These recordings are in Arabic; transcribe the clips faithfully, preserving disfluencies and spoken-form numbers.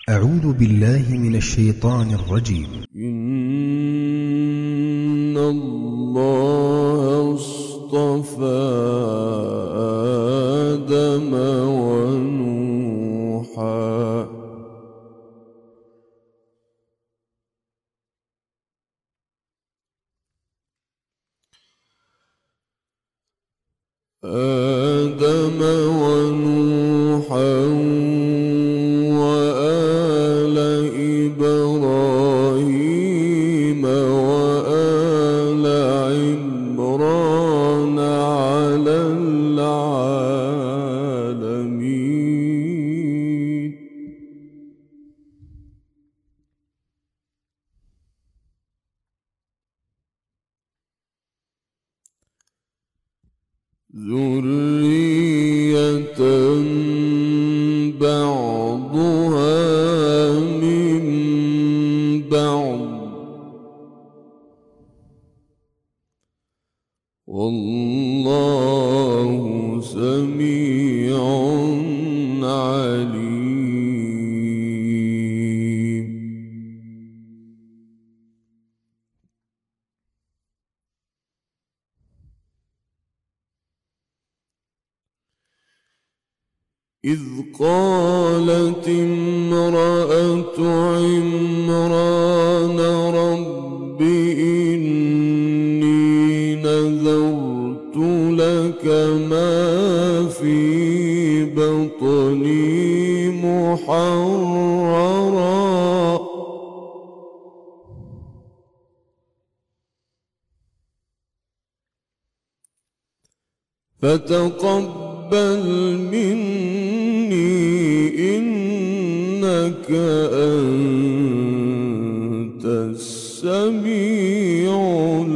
أعوذ بالله من الشيطان الرجيم. إن الله اصطفى آدم ونوحا آدم ونوحا وآل إبراهيم وآل عمران على العالمين. ذرية بعضها من بعض والله سميع عليم. إذ قالت امرأة عمران رب إني نذرت لك ما في بطني محررا فتقبل مني إنك أنت السميع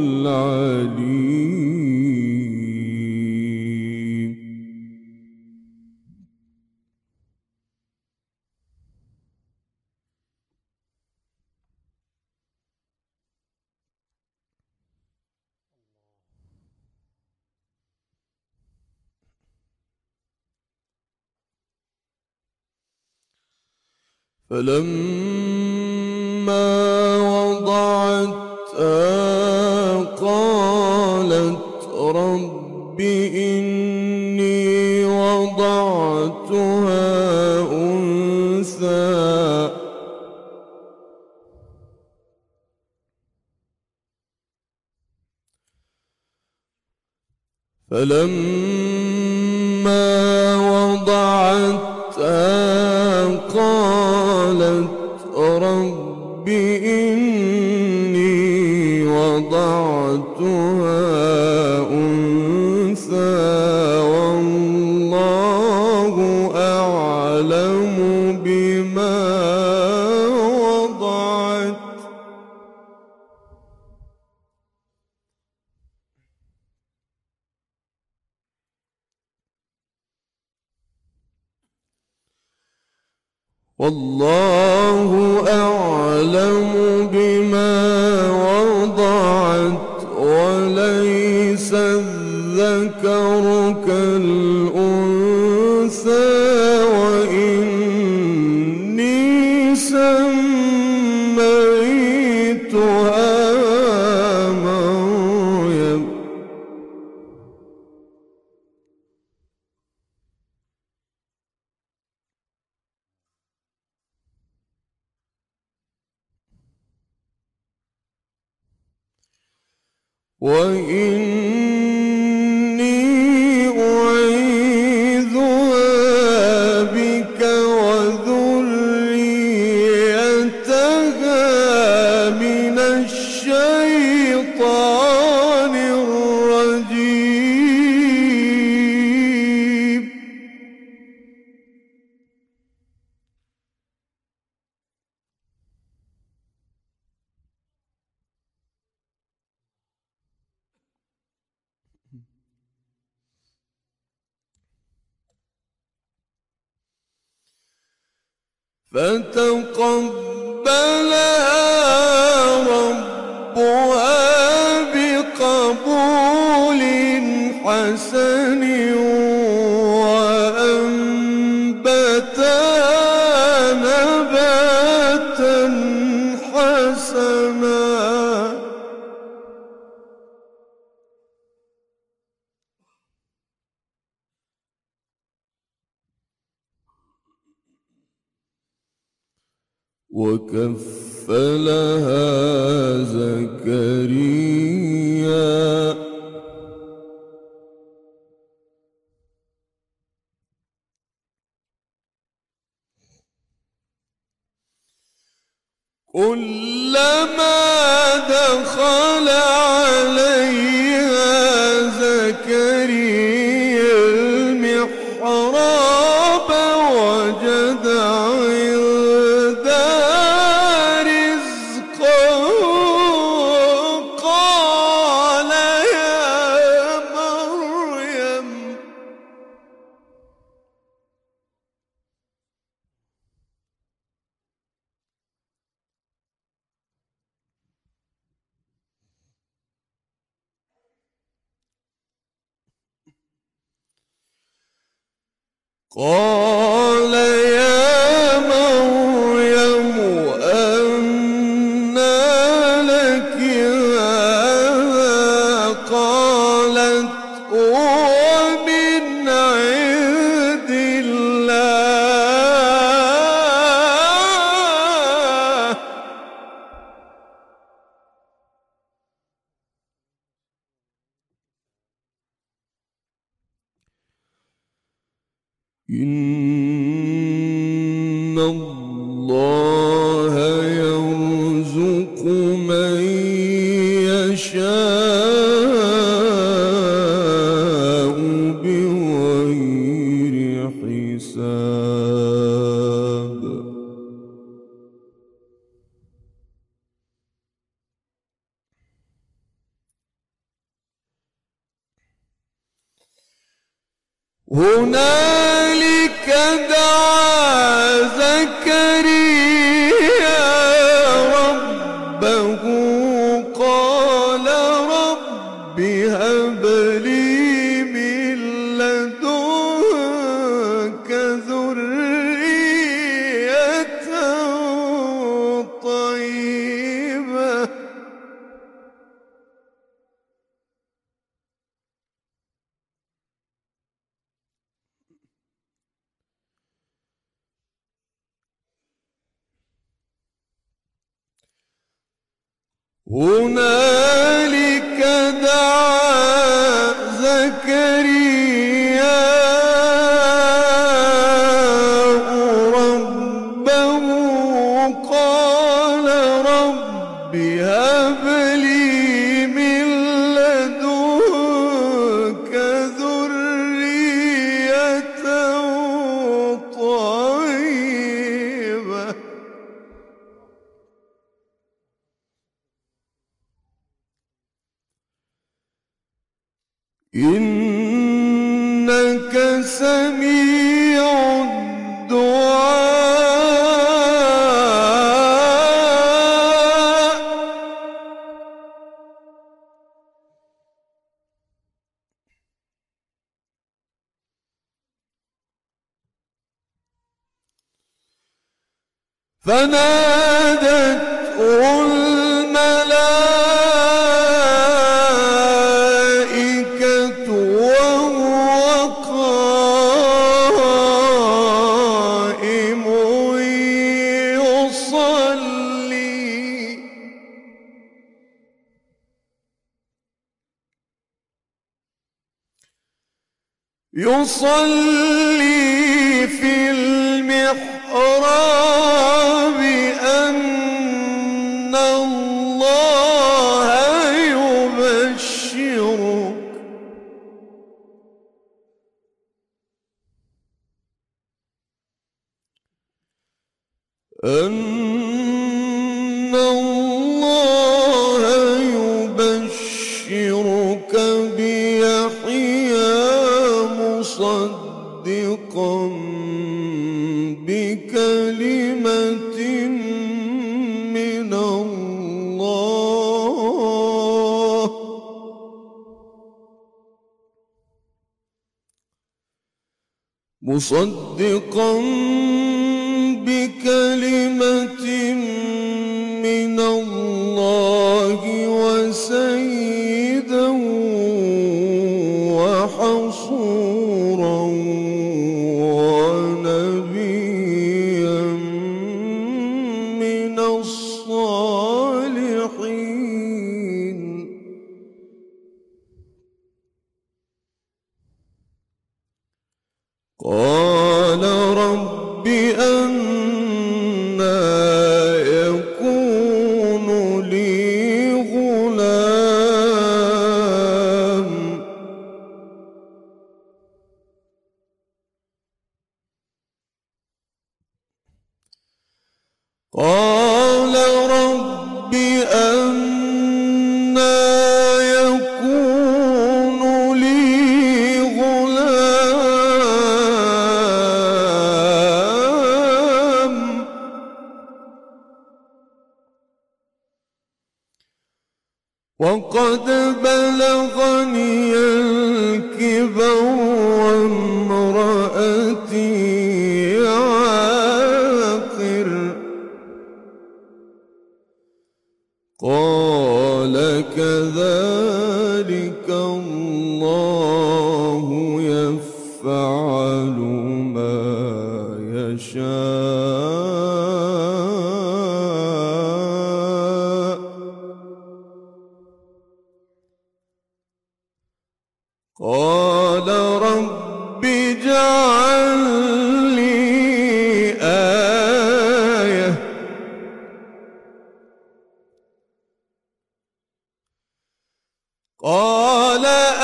العليم. فلما وضعتها قالت رب إني وضعتها أنثى فلما وضعتها قالت رب إني وضعتها أنثى والله أعلم بما وضعت والله أعلم بما وضعت وليس الذكر كالأنثى وإني سميتها مريم وإني أعيذها بك وذريتها من الشيطان الرجيم. فتقبلها ربها بقبول حسن وأنبتها نباتا وكفلها زكريا كلما دخل عليها زكريا المحراب وجد عندها رزقا قال يا مريم قال يا مريم أنى لك هذا قالت هو من عند الله إن الله يرزق من يشاء بغير حساب هنالك دعا زكريا ربه قال رب هب لي من لدنك ذرية طيبة هنالك دعا زكريا ربه قال رب هب لي من لدنك ذرية طيبة إنك سميع الدعاء فنادته الملائكة وهو قائم يصلي يصلي في المحراب أن الله يبشرك أن الله يبشرك بيحيى مصدقا بكلمة من الله مصدقا بكلمة من الله وسيدا وحصورا ونبيا من قال رب أنى يكون لي غلام وقد بلغني الكبر وامرأتي عاقر قال كذلك الله يفعل ما يشاء قال رب اجعل لي آية قال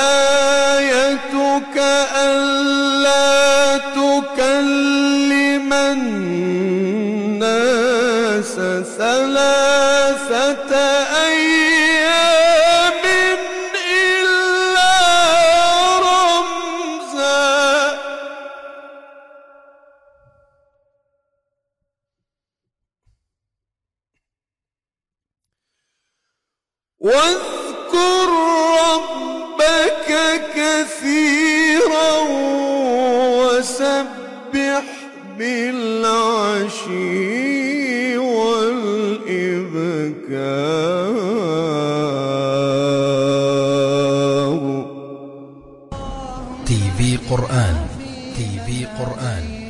آيتك ألا تكلم الناس ثلاثة أيام إلا رمزا واذكر ربك كثيرا وسبح بالعشي والإبكار. تي في قرآن تي في قرآن